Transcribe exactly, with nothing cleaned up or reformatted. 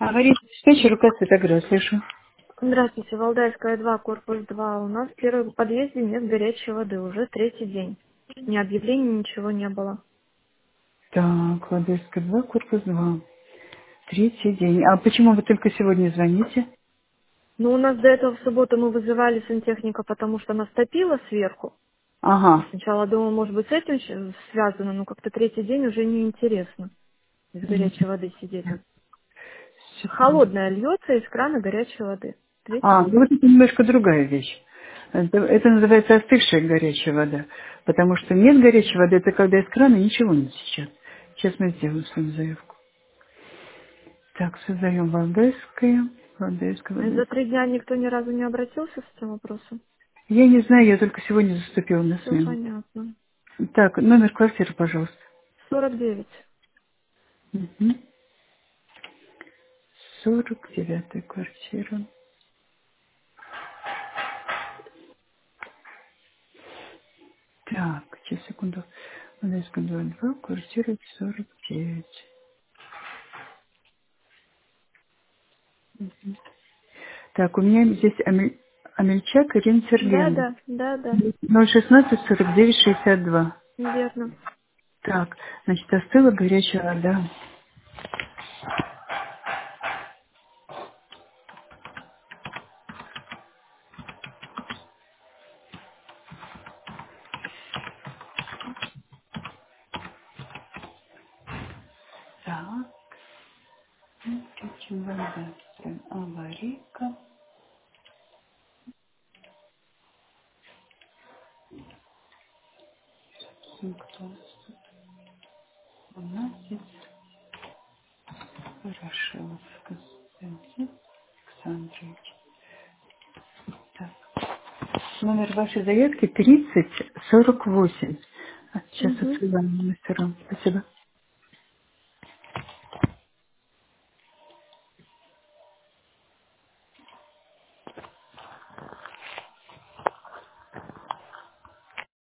Говорит, диспетчер, УК Святоград, слышу. Здравствуйте, Валдайская два, корпус два. У нас в первом подъезде нет горячей воды уже третий день. Ни объявлений, ничего не было. Так, Ладойская два, корпус два. Третий день. А почему вы только сегодня звоните? Но у нас до этого в субботу мы вызывали сантехника, потому что нас топило сверху. И Ага. сначала думала, может быть, с этим щ- связано, но как-то третий день уже неинтересно без М, горячей воды сидеть. Секунду. Холодная льется из крана горячей воды. Третий А, ну день. вот это немножко другая вещь. Это, это называется остывшая горячая вода. Потому что нет горячей воды, это когда из крана ничего не течет. Сейчас мы сделаем свою заявку. Так, создаем Валдайская. Валдайская, И за Валдайская. три дня никто ни разу не обратился с этим вопросом? Я не знаю, я только сегодня заступила на Все смену. понятно. Так, номер квартиры, пожалуйста. Сорок девять. Угу. сорок девятая квартира. Так, сейчас, секунду. Одесская двадцать два, квартира сорок девять. Так, у меня здесь Амель- Амельчак Ирина Да, Сергеевна. да, да, да. ноль шестнадцать сорок девять шестьдесят два. Верно. Так, значит, остыла горячая вода. Так, кипячим вода. Ставим аварийка. Симптомство. У нас здесь Ворошилов Константин Александрович. Так. Номер вашей заявки тридцать сорок восемь. А, сейчас Угу. отсылаем мастерам. Спасибо.